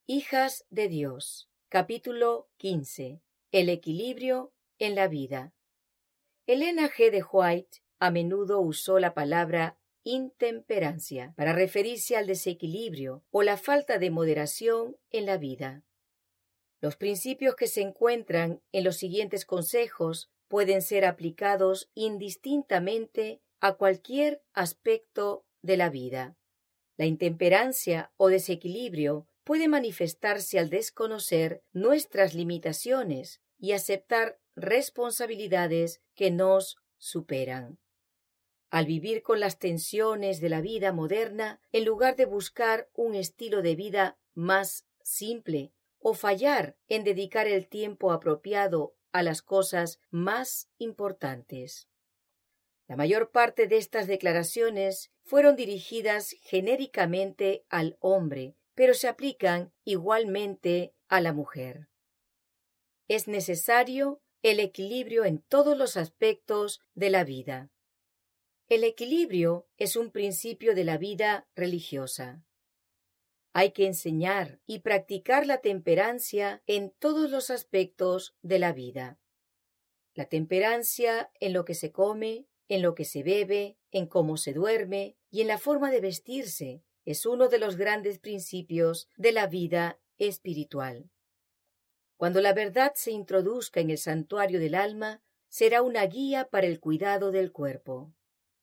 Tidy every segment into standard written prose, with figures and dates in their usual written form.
Hijas de Dios, capítulo 15. El equilibrio en la vida. Elena G. de White a menudo usó la palabra intemperancia para referirse al desequilibrio o la falta de moderación en la vida. Los principios que se encuentran en los siguientes consejos pueden ser aplicados indistintamente a cualquier aspecto de la vida. La intemperancia o desequilibrio puede manifestarse al desconocer nuestras limitaciones y aceptar responsabilidades que nos superan. Al vivir con las tensiones de la vida moderna, en lugar de buscar un estilo de vida más simple o fallar en dedicar el tiempo apropiado a las cosas más importantes. La mayor parte de estas declaraciones fueron dirigidas genéricamente al hombre, pero se aplican igualmente a la mujer. Es necesario el equilibrio en todos los aspectos de la vida. El equilibrio es un principio de la vida religiosa. Hay que enseñar y practicar la temperancia en todos los aspectos de la vida. La temperancia en lo que se come, en lo que se bebe, en cómo se duerme y en la forma de vestirse es uno de los grandes principios de la vida espiritual. Cuando la verdad se introduzca en el santuario del alma, será una guía para el cuidado del cuerpo.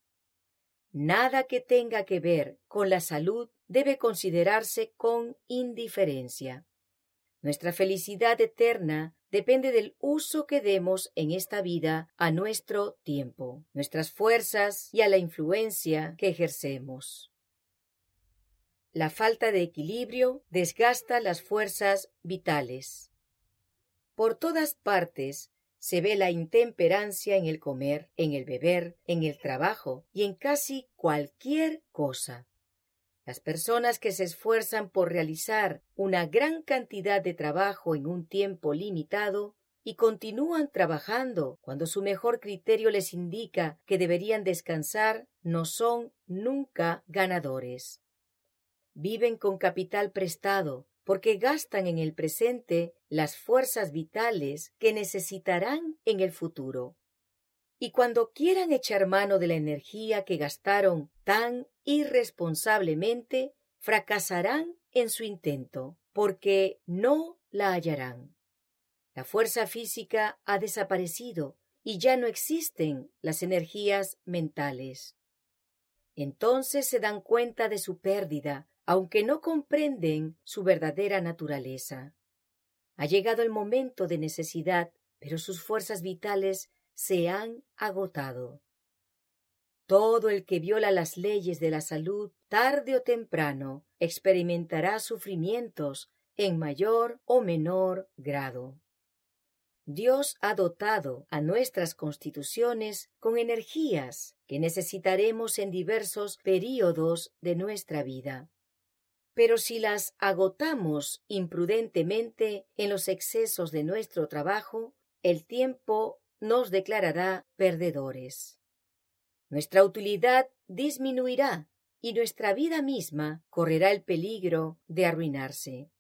Nada que tenga que ver con la salud debe considerarse con indiferencia. Nuestra felicidad eterna depende del uso que demos en esta vida a nuestro tiempo, nuestras fuerzas y a la influencia que ejercemos. La falta de equilibrio desgasta las fuerzas vitales. Por todas partes se ve la intemperancia en el comer, en el beber, en el trabajo y en casi cualquier cosa. Las personas que se esfuerzan por realizar una gran cantidad de trabajo en un tiempo limitado y continúan trabajando cuando su mejor criterio les indica que deberían descansar, no son nunca ganadores. Viven con capital prestado porque gastan en el presente las fuerzas vitales que necesitarán en el futuro. Y cuando quieran echar mano de la energía que gastaron tan irresponsablemente, fracasarán en su intento, porque no la hallarán. La fuerza física ha desaparecido y ya no existen las energías mentales. Entonces se dan cuenta de su pérdida, aunque no comprenden su verdadera naturaleza. Ha llegado el momento de necesidad, pero sus fuerzas vitales se han agotado. Todo el que viola las leyes de la salud, tarde o temprano, experimentará sufrimientos en mayor o menor grado. Dios ha dotado a nuestras constituciones con energías que necesitaremos en diversos períodos de nuestra vida. Pero si las agotamos imprudentemente en los excesos de nuestro trabajo, el tiempo nos declarará perdedores. Nuestra utilidad disminuirá y nuestra vida misma correrá el peligro de arruinarse.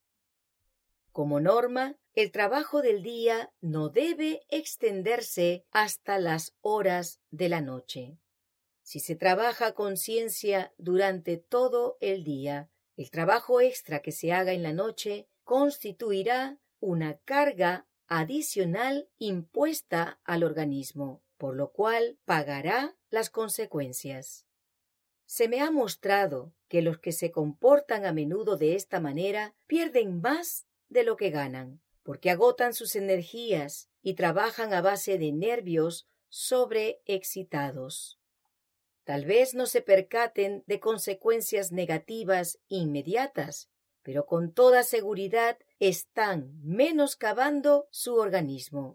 Como norma, el trabajo del día no debe extenderse hasta las horas de la noche. Si se trabaja a conciencia durante todo el día, el trabajo extra que se haga en la noche constituirá una carga adicional impuesta al organismo, por lo cual pagará las consecuencias. Se me ha mostrado que los que se comportan a menudo de esta manera pierden más de lo que ganan, porque agotan sus energías y trabajan a base de nervios sobreexcitados. Tal vez no se percaten de consecuencias negativas inmediatas, pero con toda seguridad están menoscabando su organismo.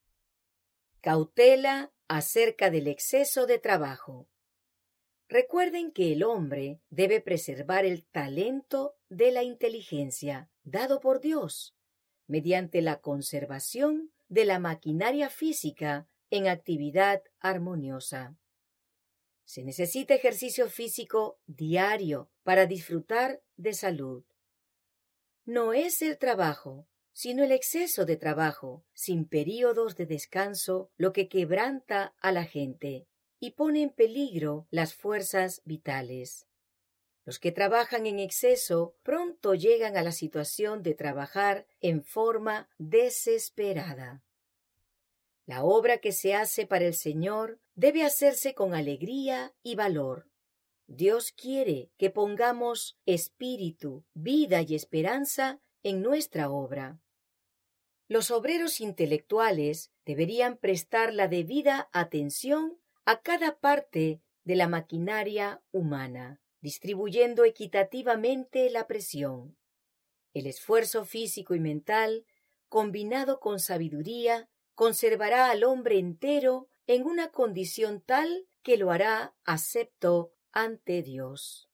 Cautela acerca del exceso de trabajo. Recuerden que el hombre debe preservar el talento de la inteligencia dado por Dios, mediante la conservación de la maquinaria física en actividad armoniosa. Se necesita ejercicio físico diario para disfrutar de salud. No es el trabajo, sino el exceso de trabajo, sin períodos de descanso, lo que quebranta a la gente y pone en peligro las fuerzas vitales. Los que trabajan en exceso pronto llegan a la situación de trabajar en forma desesperada. La obra que se hace para el Señor debe hacerse con alegría y valor. Dios quiere que pongamos espíritu, vida y esperanza en nuestra obra. Los obreros intelectuales deberían prestar la debida atención a cada parte de la maquinaria humana, distribuyendo equitativamente la presión. El esfuerzo físico y mental, combinado con sabiduría, conservará al hombre entero en una condición tal que lo hará acepto ante Dios.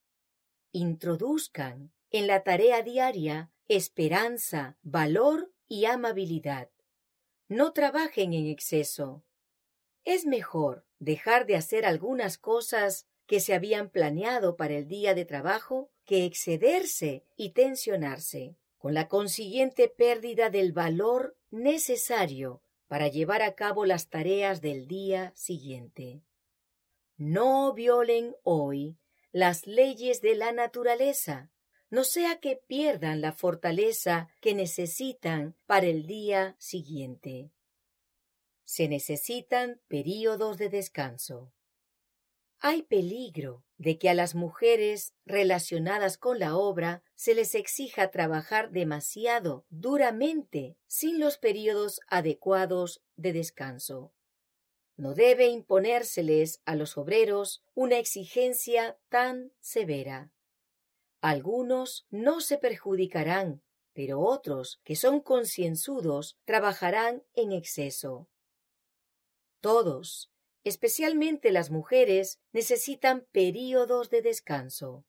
Introduzcan en la tarea diaria esperanza, valor y amabilidad. No trabajen en exceso. Es mejor dejar de hacer algunas cosas que se habían planeado para el día de trabajo que excederse y tensionarse, con la consiguiente pérdida del valor necesario para llevar a cabo las tareas del día siguiente. No violen hoy las leyes de la naturaleza, no sea que pierdan la fortaleza que necesitan para el día siguiente. Se necesitan períodos de descanso. Hay peligro de que a las mujeres relacionadas con la obra se les exija trabajar demasiado duramente sin los períodos adecuados de descanso. No debe imponérseles a los obreros una exigencia tan severa. Algunos no se perjudicarán, pero otros, que son concienzudos, trabajarán en exceso. Todos, especialmente las mujeres, necesitan períodos de descanso.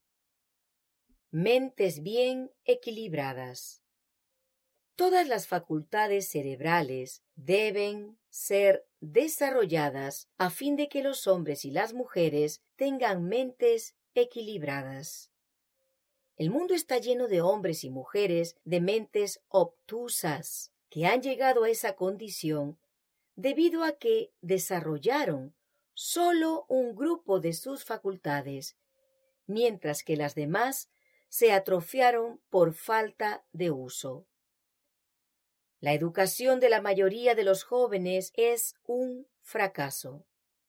Mentes bien equilibradas. Todas las facultades cerebrales deben ser desarrolladas a fin de que los hombres y las mujeres tengan mentes equilibradas. El mundo está lleno de hombres y mujeres de mentes obtusas que han llegado a esa condición debido a que desarrollaron solo un grupo de sus facultades, mientras que las demás se atrofiaron por falta de uso. La educación de la mayoría de los jóvenes es un fracaso.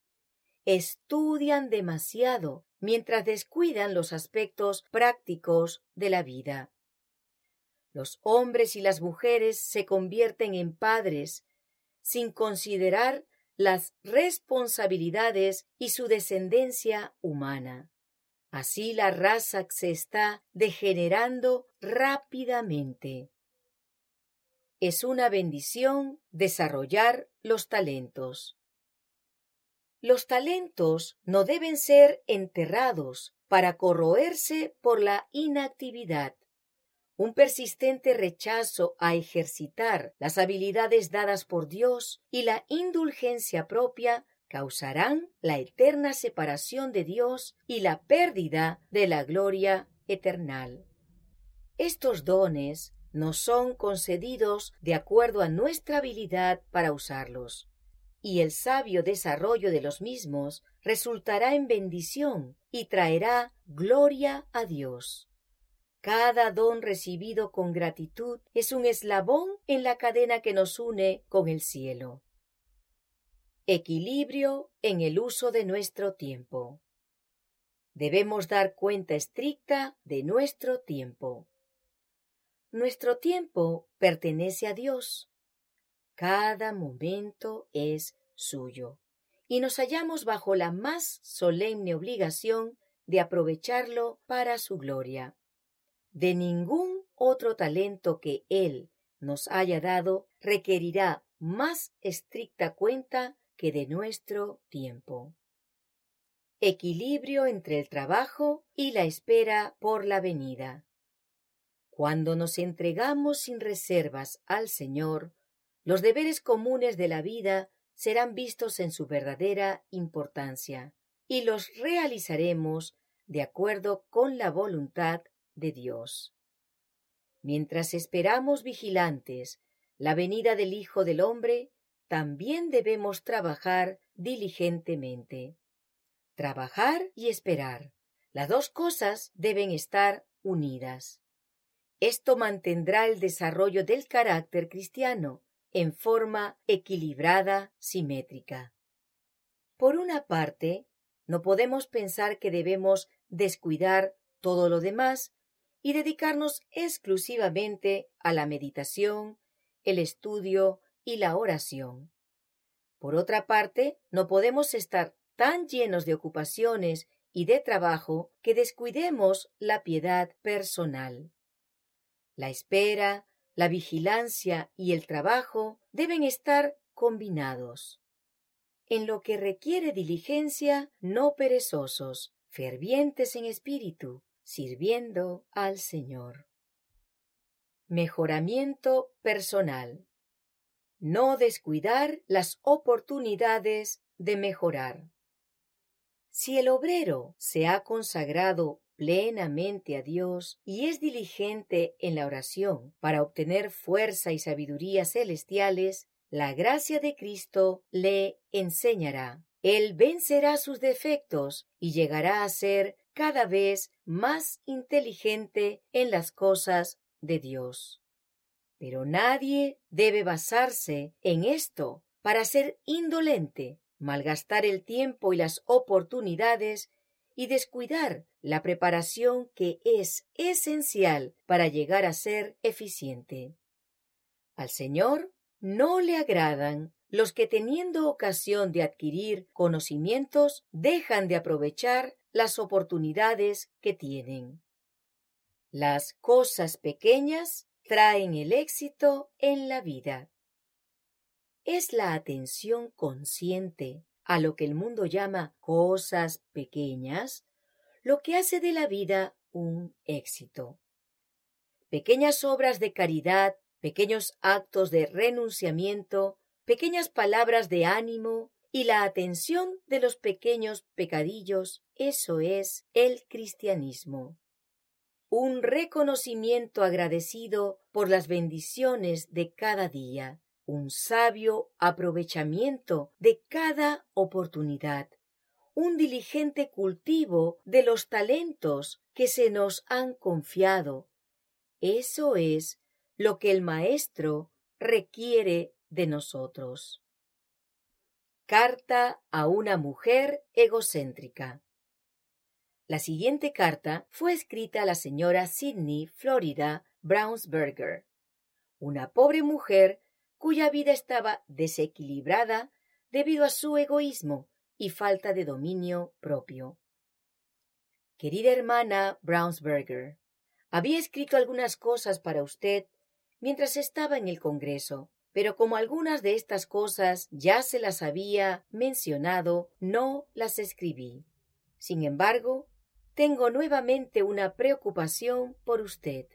Estudian demasiado mientras descuidan los aspectos prácticos de la vida. Los hombres y las mujeres se convierten en padres sin considerar las responsabilidades y su descendencia humana. Así la raza se está degenerando rápidamente. Es una bendición desarrollar los talentos. Los talentos no deben ser enterrados para corroerse por la inactividad. Un persistente rechazo a ejercitar las habilidades dadas por Dios y la indulgencia propia causarán la eterna separación de Dios y la pérdida de la gloria eternal. Estos dones nos son concedidos de acuerdo a nuestra habilidad para usarlos, y el sabio desarrollo de los mismos resultará en bendición y traerá gloria a Dios. Cada don recibido con gratitud es un eslabón en la cadena que nos une con el cielo. Equilibrio en el uso de nuestro tiempo. Debemos dar cuenta estricta de nuestro tiempo. Nuestro tiempo pertenece a Dios. Cada momento es suyo, y nos hallamos bajo la más solemne obligación de aprovecharlo para su gloria. De ningún otro talento que Él nos haya dado requerirá más estricta cuenta que de nuestro tiempo. Equilibrio entre el trabajo y la espera por la venida. Cuando nos entregamos sin reservas al Señor, los deberes comunes de la vida serán vistos en su verdadera importancia y los realizaremos de acuerdo con la voluntad de Dios. Mientras esperamos vigilantes la venida del Hijo del Hombre, también debemos trabajar diligentemente. Trabajar y esperar. Las dos cosas deben estar unidas. Esto mantendrá el desarrollo del carácter cristiano en forma equilibrada, simétrica. Por una parte, no podemos pensar que debemos descuidar todo lo demás y dedicarnos exclusivamente a la meditación, el estudio y la oración. Por otra parte, no podemos estar tan llenos de ocupaciones y de trabajo que descuidemos la piedad personal. La espera, la vigilancia y el trabajo deben estar combinados. En lo que requiere diligencia, no perezosos, fervientes en espíritu, sirviendo al Señor. Mejoramiento personal. No descuidar las oportunidades de mejorar. Si el obrero se ha consagrado plenamente a Dios y es diligente en la oración para obtener fuerza y sabiduría celestiales, la gracia de Cristo le enseñará. Él vencerá sus defectos y llegará a ser cada vez más inteligente en las cosas de Dios. Pero nadie debe basarse en esto para ser indolente, malgastar el tiempo y las oportunidades y descuidar la preparación que es esencial para llegar a ser eficiente. Al Señor no le agradan los que teniendo ocasión de adquirir conocimientos dejan de aprovechar las oportunidades que tienen. Las cosas pequeñas traen el éxito en la vida. Es la atención consciente a lo que el mundo llama cosas pequeñas lo que hace de la vida un éxito. Pequeñas obras de caridad, pequeños actos de renunciamiento, pequeñas palabras de ánimo y la atención de los pequeños pecadillos, eso es el cristianismo. Un reconocimiento agradecido por las bendiciones de cada día, un sabio aprovechamiento de cada oportunidad, un diligente cultivo de los talentos que se nos han confiado. Eso es lo que el Maestro requiere de nosotros. Carta a una mujer egocéntrica. La siguiente carta fue escrita a la señora Sidney Florida Brownsberger, una pobre mujer cuya vida estaba desequilibrada debido a su egoísmo y falta de dominio propio. Querida hermana Brownsberger, había escrito algunas cosas para usted mientras estaba en el Congreso, pero como algunas de estas cosas ya se las había mencionado, no las escribí. Sin embargo, tengo nuevamente una preocupación por usted.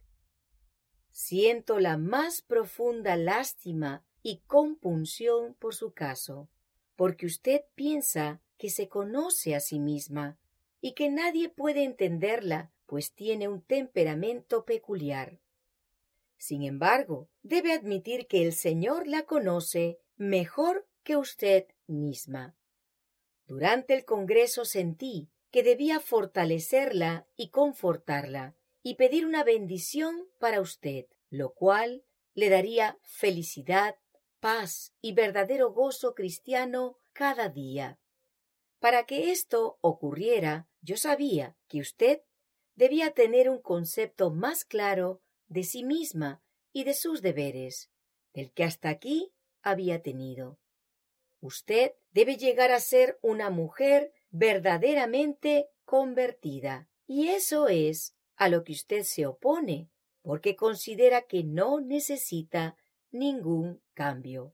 Siento la más profunda lástima y compunción por su caso, porque usted piensa que se conoce a sí misma y que nadie puede entenderla, pues tiene un temperamento peculiar. Sin embargo, debe admitir que el Señor la conoce mejor que usted misma. Durante el Congreso sentí que debía fortalecerla y confortarla y pedir una bendición para usted, lo cual le daría felicidad, paz y verdadero gozo cristiano cada día. Para que esto ocurriera, yo sabía que usted debía tener un concepto más claro de sí misma y de sus deberes, del que hasta aquí había tenido. Usted debe llegar a ser una mujer verdaderamente convertida, y eso es a lo que usted se opone, porque considera que no necesita ningún cambio.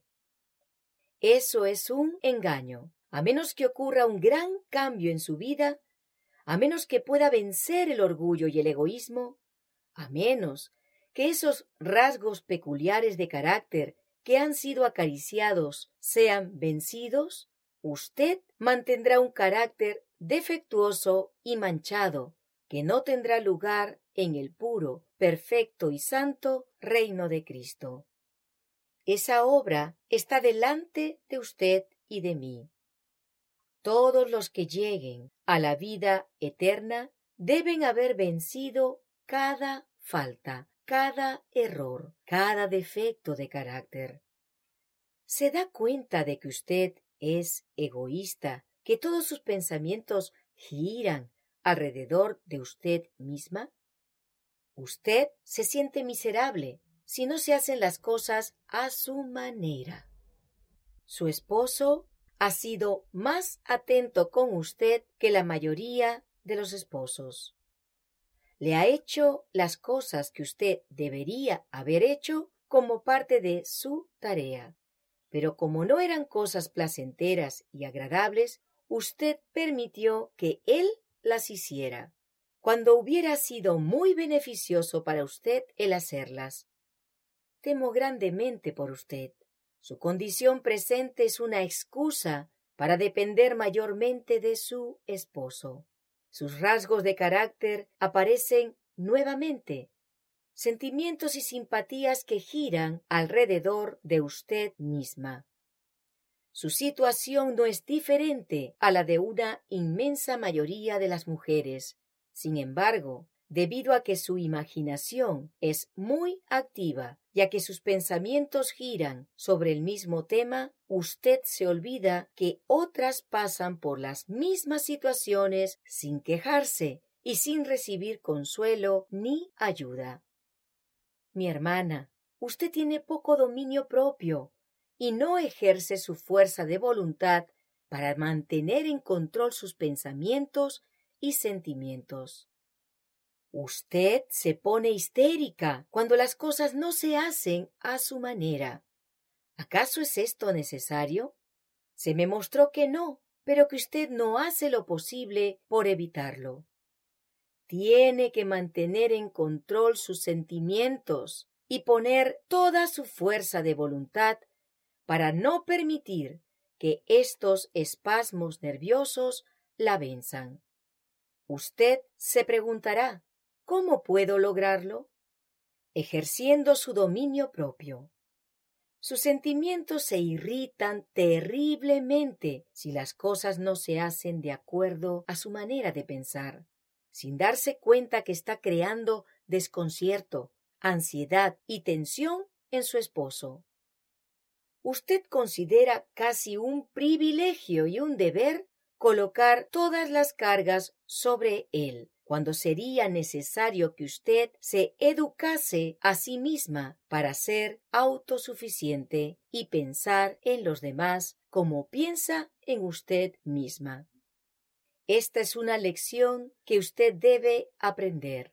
Eso es un engaño. A menos que ocurra un gran cambio en su vida, a menos que pueda vencer el orgullo y el egoísmo, a menos que esos rasgos peculiares de carácter que han sido acariciados sean vencidos, usted mantendrá un carácter defectuoso y manchado, que no tendrá lugar en el puro, perfecto y santo reino de Cristo. Esa obra está delante de usted y de mí. Todos los que lleguen a la vida eterna deben haber vencido cada falta, cada error, cada defecto de carácter. ¿Se da cuenta de que usted es egoísta, que todos sus pensamientos giran alrededor de usted misma? Usted se siente miserable si no se hacen las cosas a su manera. Su esposo ha sido más atento con usted que la mayoría de los esposos. Le ha hecho las cosas que usted debería haber hecho como parte de su tarea. Pero como no eran cosas placenteras y agradables, usted permitió que él las hiciera, cuando hubiera sido muy beneficioso para usted el hacerlas. Temo grandemente por usted. Su condición presente es una excusa para depender mayormente de su esposo. Sus rasgos de carácter aparecen nuevamente, sentimientos y simpatías que giran alrededor de usted misma. Su situación no es diferente a la de una inmensa mayoría de las mujeres. Sin embargo, debido a que su imaginación es muy activa y a que sus pensamientos giran sobre el mismo tema, usted se olvida que otras pasan por las mismas situaciones sin quejarse y sin recibir consuelo ni ayuda. Mi hermana, usted tiene poco dominio propio y no ejerce su fuerza de voluntad para mantener en control sus pensamientos y sentimientos. Usted se pone histérica cuando las cosas no se hacen a su manera. ¿Acaso es esto necesario? Se me mostró que no, pero que usted no hace lo posible por evitarlo. Tiene que mantener en control sus sentimientos y poner toda su fuerza de voluntad para no permitir que estos espasmos nerviosos la venzan. Usted se preguntará, ¿cómo puedo lograrlo? Ejerciendo su dominio propio. Sus sentimientos se irritan terriblemente si las cosas no se hacen de acuerdo a su manera de pensar, sin darse cuenta que está creando desconcierto, ansiedad y tensión en su esposo. Usted considera casi un privilegio y un deber colocar todas las cargas sobre él, cuando sería necesario que usted se educase a sí misma para ser autosuficiente y pensar en los demás como piensa en usted misma. Esta es una lección que usted debe aprender.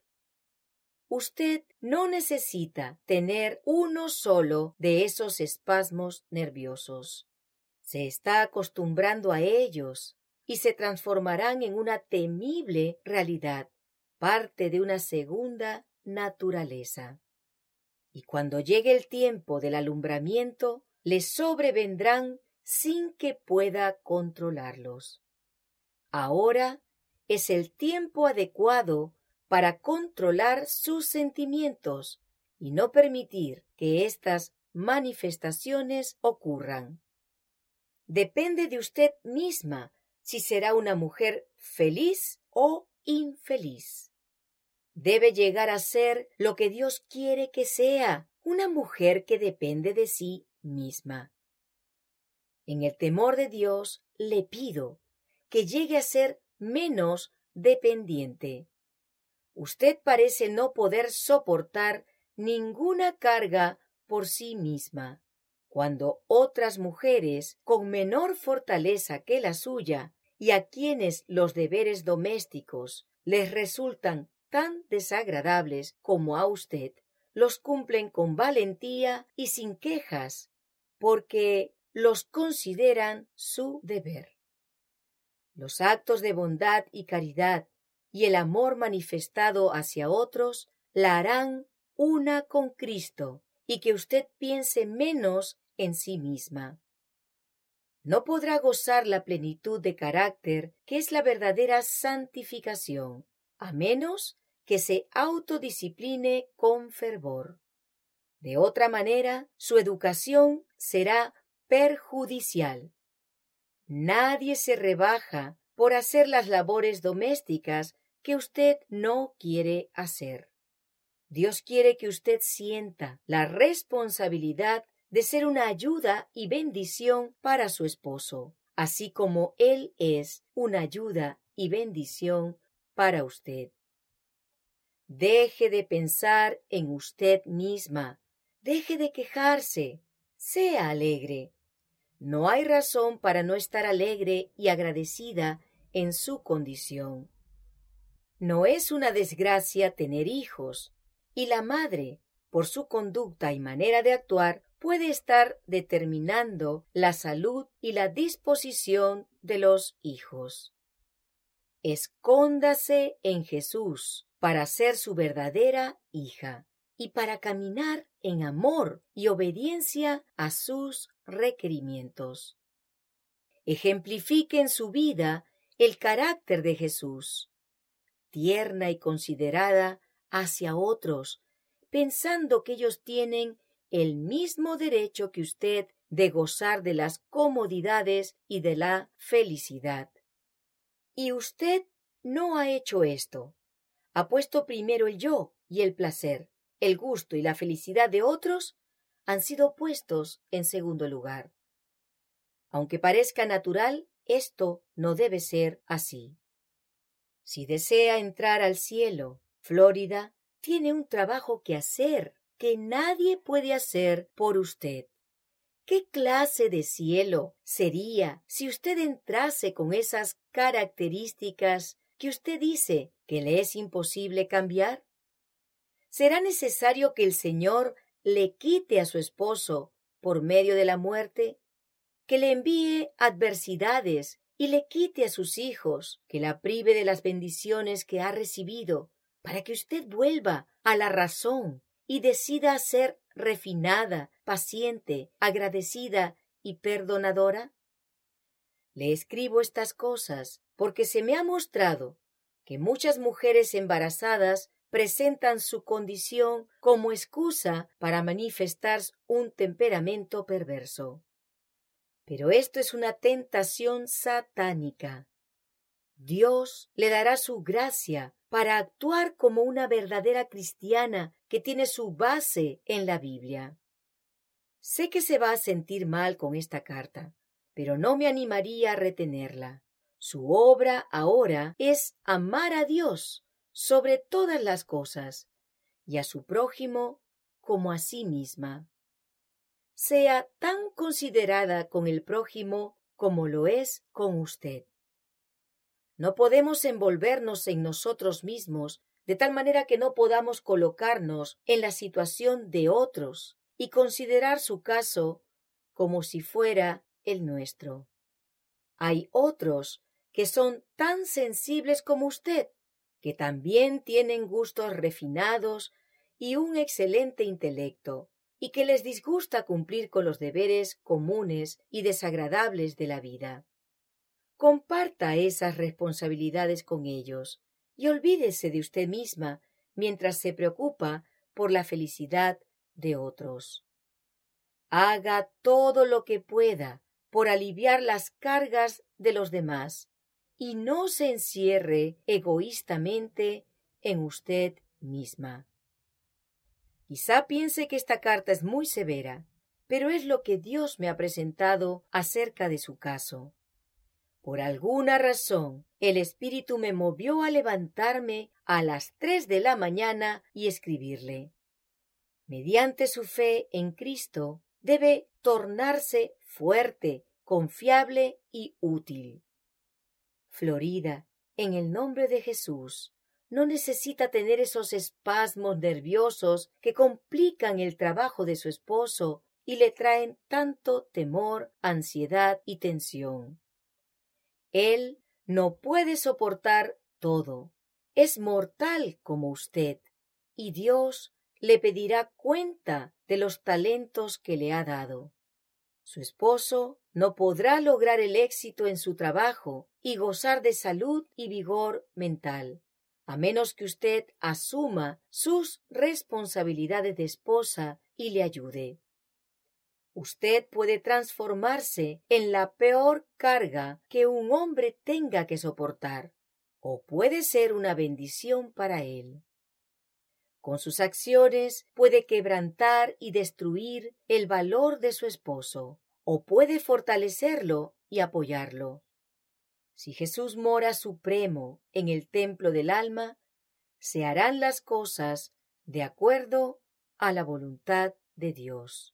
Usted no necesita tener uno solo de esos espasmos nerviosos. Se está acostumbrando a ellos y se transformarán en una temible realidad, parte de una segunda naturaleza. Y cuando llegue el tiempo del alumbramiento, les sobrevendrán sin que pueda controlarlos. Ahora es el tiempo adecuado para controlar sus sentimientos y no permitir que estas manifestaciones ocurran. Depende de usted misma si será una mujer feliz o infeliz. Debe llegar a ser lo que Dios quiere que sea, una mujer que depende de sí misma. En el temor de Dios le pido que llegue a ser menos dependiente. Usted parece no poder soportar ninguna carga por sí misma, cuando otras mujeres con menor fortaleza que la suya y a quienes los deberes domésticos les resultan tan desagradables como a usted, los cumplen con valentía y sin quejas, porque los consideran su deber. Los actos de bondad y caridad y el amor manifestado hacia otros la harán una con Cristo y que usted piense menos en sí misma. No podrá gozar la plenitud de carácter que es la verdadera santificación a menos que se autodiscipline con fervor. De otra manera, su educación será perjudicial. Nadie se rebaja por hacer las labores domésticas que usted no quiere hacer. Dios quiere que usted sienta la responsabilidad de ser una ayuda y bendición para su esposo, así como él es una ayuda y bendición para usted. Deje de pensar en usted misma, deje de quejarse, sea alegre. No hay razón para no estar alegre y agradecida en su condición. No es una desgracia tener hijos, y la madre, por su conducta y manera de actuar, puede estar determinando la salud y la disposición de los hijos. Escóndase en Jesús para ser su verdadera hija y para caminar en amor y obediencia a sus requerimientos. Ejemplifique en su vida el carácter de Jesús, tierna y considerada hacia otros, pensando que ellos tienen el mismo derecho que usted de gozar de las comodidades y de la felicidad. Y usted no ha hecho esto. Ha puesto primero el yo y el placer, el gusto y la felicidad de otros han sido puestos en segundo lugar. Aunque parezca natural, esto no debe ser así. Si desea entrar al cielo, Florida tiene un trabajo que hacer que nadie puede hacer por usted. ¿Qué clase de cielo sería si usted entrase con esas características que usted dice que le es imposible cambiar? ¿Será necesario que el Señor le quite a su esposo por medio de la muerte? ¿Que le envíe adversidades y le quite a sus hijos, que la prive de las bendiciones que ha recibido, para que usted vuelva a la razón y decida ser refinada, paciente, agradecida y perdonadora? Le escribo estas cosas porque se me ha mostrado que muchas mujeres embarazadas presentan su condición como excusa para manifestar un temperamento perverso. Pero esto es una tentación satánica. Dios le dará su gracia para actuar como una verdadera cristiana que tiene su base en la Biblia. Sé que se va a sentir mal con esta carta, pero no me animaría a retenerla. Su obra ahora es amar a Dios sobre todas las cosas y a su prójimo como a sí misma. Sea tan considerada con el prójimo como lo es con usted. No podemos envolvernos en nosotros mismos de tal manera que no podamos colocarnos en la situación de otros y considerar su caso como si fuera el nuestro. Hay otros que son tan sensibles como usted, que también tienen gustos refinados y un excelente intelecto, y que les disgusta cumplir con los deberes comunes y desagradables de la vida. Comparta esas responsabilidades con ellos y olvídese de usted misma mientras se preocupa por la felicidad de otros. Haga todo lo que pueda por aliviar las cargas de los demás y no se encierre egoístamente en usted misma. Quizá piense que esta carta es muy severa, pero es lo que Dios me ha presentado acerca de su caso. Por alguna razón, el Espíritu me movió a levantarme a las 3 de la mañana y escribirle. Mediante su fe en Cristo, debe tornarse fuerte, confiable y útil. Florida, en el nombre de Jesús, no necesita tener esos espasmos nerviosos que complican el trabajo de su esposo y le traen tanto temor, ansiedad y tensión. Él no puede soportar todo. Es mortal como usted, y Dios le pedirá cuenta de los talentos que le ha dado. Su esposo no podrá lograr el éxito en su trabajo y gozar de salud y vigor mental, a menos que usted asuma sus responsabilidades de esposa y le ayude. Usted puede transformarse en la peor carga que un hombre tenga que soportar, o puede ser una bendición para él. Con sus acciones puede quebrantar y destruir el valor de su esposo, o puede fortalecerlo y apoyarlo. Si Jesús mora supremo en el templo del alma, se harán las cosas de acuerdo a la voluntad de Dios.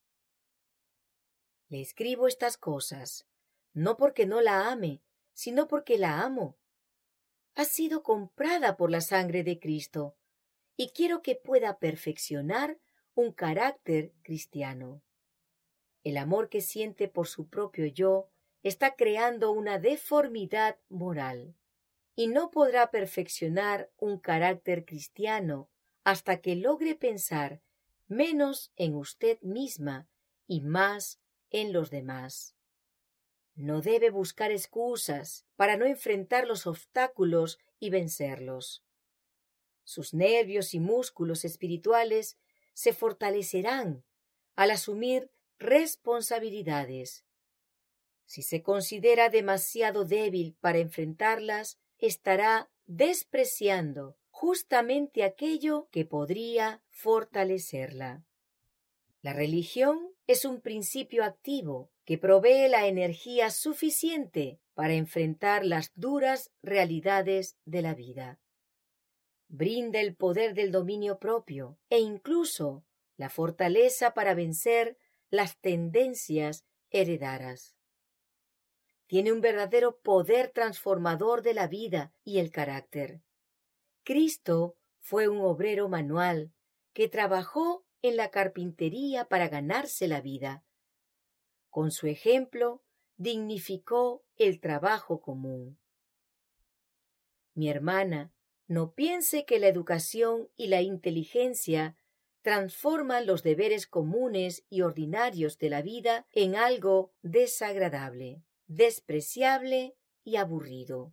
Le escribo estas cosas, no porque no la ame, sino porque la amo. Ha sido comprada por la sangre de Cristo, y quiero que pueda perfeccionar un carácter cristiano. El amor que siente por su propio yo está creando una deformidad moral, y no podrá perfeccionar un carácter cristiano hasta que logre pensar menos en usted misma y más en los demás. No debe buscar excusas para no enfrentar los obstáculos y vencerlos. Sus nervios y músculos espirituales se fortalecerán al asumir responsabilidades. Si se considera demasiado débil para enfrentarlas, estará despreciando justamente aquello que podría fortalecerla. La religión es un principio activo que provee la energía suficiente para enfrentar las duras realidades de la vida. Brinda el poder del dominio propio e incluso la fortaleza para vencer las tendencias heredadas. Tiene un verdadero poder transformador de la vida y el carácter. Cristo fue un obrero manual que trabajó en la carpintería para ganarse la vida. Con su ejemplo, dignificó el trabajo común. Mi hermana, no piense que la educación y la inteligencia transforman los deberes comunes y ordinarios de la vida en algo desagradable, despreciable y aburrido.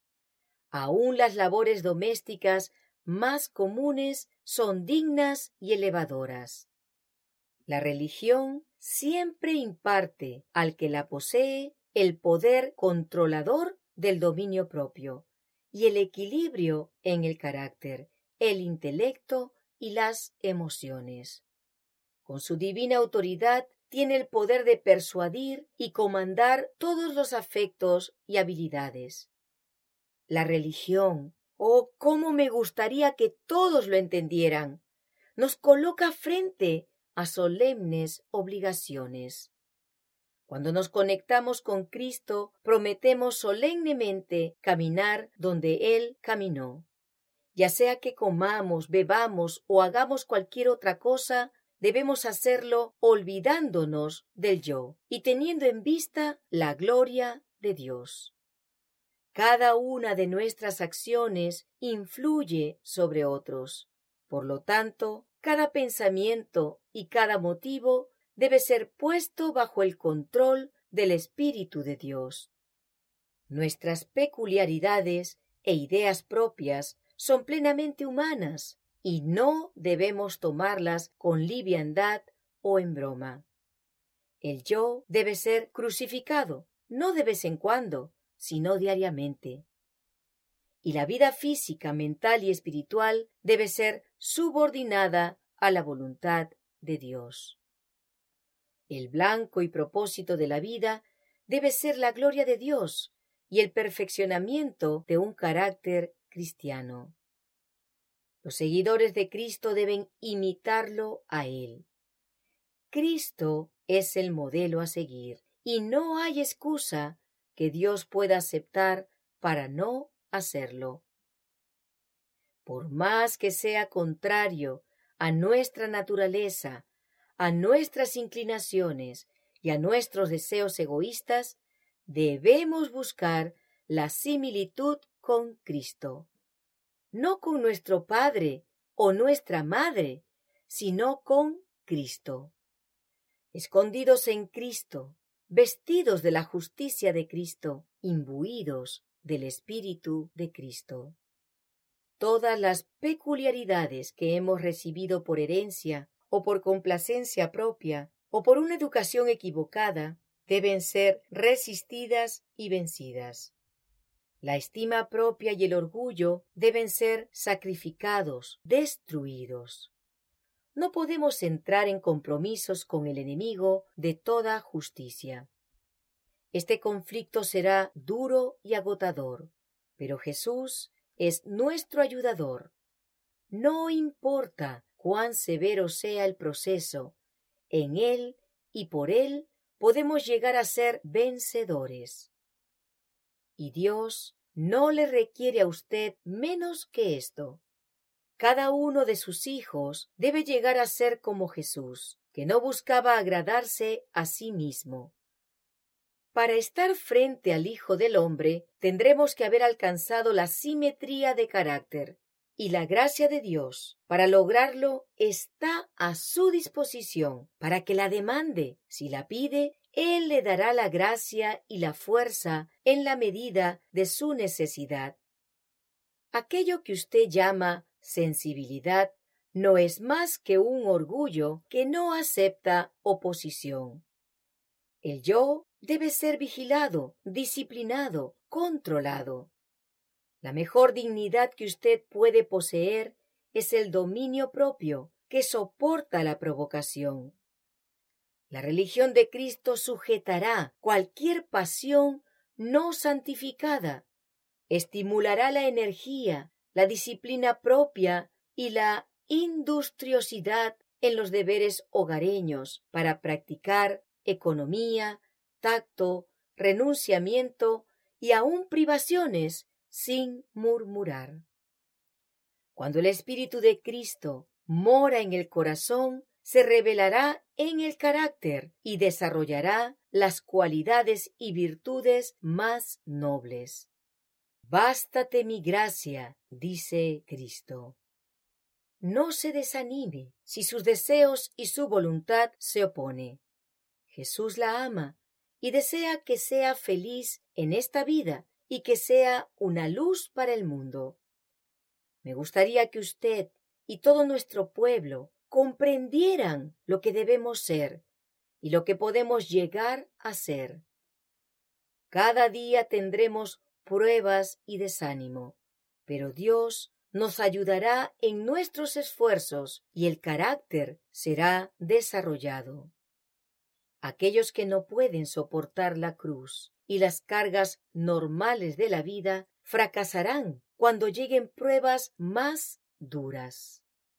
Aún las labores domésticas más comunes son dignas y elevadoras. La religión siempre imparte al que la posee el poder controlador del dominio propio y el equilibrio en el carácter, el intelecto y las emociones. Con su divina autoridad tiene el poder de persuadir y comandar todos los afectos y habilidades. La religión, oh, cómo me gustaría que todos lo entendieran, nos coloca frente a solemnes obligaciones. Cuando nos conectamos con Cristo, prometemos solemnemente caminar donde Él caminó. Ya sea que comamos, bebamos o hagamos cualquier otra cosa, debemos hacerlo olvidándonos del yo y teniendo en vista la gloria de Dios. Cada una de nuestras acciones influye sobre otros. Por lo tanto, cada pensamiento y cada motivo debe ser puesto bajo el control del Espíritu de Dios. Nuestras peculiaridades e ideas propias son plenamente humanas y no debemos tomarlas con liviandad o en broma. El yo debe ser crucificado, no de vez en cuando, sino diariamente. Y la vida física, mental y espiritual debe ser subordinada a la voluntad de Dios. El blanco y propósito de la vida debe ser la gloria de Dios y el perfeccionamiento de un carácter cristiano. Los seguidores de Cristo deben imitarlo a Él. Cristo es el modelo a seguir y no hay excusa que Dios pueda aceptar para no hacerlo. Por más que sea contrario a nuestra naturaleza, a nuestras inclinaciones y a nuestros deseos egoístas, debemos buscar la similitud con Cristo. No con nuestro padre o nuestra madre, sino con Cristo. Escondidos en Cristo, vestidos de la justicia de Cristo, imbuidos del Espíritu de Cristo. Todas las peculiaridades que hemos recibido por herencia o por complacencia propia o por una educación equivocada deben ser resistidas y vencidas. La estima propia y el orgullo deben ser sacrificados, destruidos. No podemos entrar en compromisos con el enemigo de toda justicia. Este conflicto será duro y agotador, pero Jesús es nuestro ayudador. No importa cuán severo sea el proceso, en Él y por Él podemos llegar a ser vencedores. Y Dios no le requiere a usted menos que esto. Cada uno de sus hijos debe llegar a ser como Jesús, que no buscaba agradarse a sí mismo. Para estar frente al Hijo del Hombre, tendremos que haber alcanzado la simetría de carácter, y la gracia de Dios, para lograrlo, está a su disposición, para que la demande. Si la pide, Él le dará la gracia y la fuerza en la medida de su necesidad. Aquello que usted llama sensibilidad no es más que un orgullo que no acepta oposición. El yo debe ser vigilado, disciplinado, controlado. La mejor dignidad que usted puede poseer es el dominio propio que soporta la provocación. La religión de Cristo sujetará cualquier pasión no santificada, estimulará la energía, la disciplina propia y la industriosidad en los deberes hogareños para practicar economía, tacto, renunciamiento y aun privaciones sin murmurar. Cuando el Espíritu de Cristo mora en el corazón, se revelará en el carácter y desarrollará las cualidades y virtudes más nobles. Bástate mi gracia, dice Cristo. No se desanime si sus deseos y su voluntad se opone. Jesús la ama y desea que sea feliz en esta vida y que sea una luz para el mundo. Me gustaría que usted y todo nuestro pueblo comprendieran lo que debemos ser y lo que podemos llegar a ser. Cada día tendremos pruebas y desánimo, pero Dios nos ayudará en nuestros esfuerzos y el carácter será desarrollado. Aquellos que no pueden soportar la cruz y las cargas normales de la vida fracasarán cuando lleguen pruebas más duras.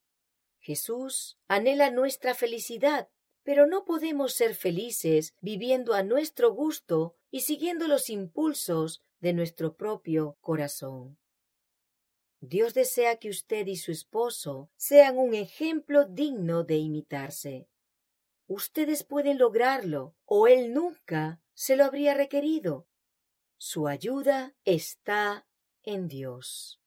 Jesús anhela nuestra felicidad, pero no podemos ser felices viviendo a nuestro gusto y siguiendo los impulsos de nuestro propio corazón. Dios desea que usted y su esposo sean un ejemplo digno de imitarse. Ustedes pueden lograrlo, o Él nunca se lo habría requerido. Su ayuda está en Dios.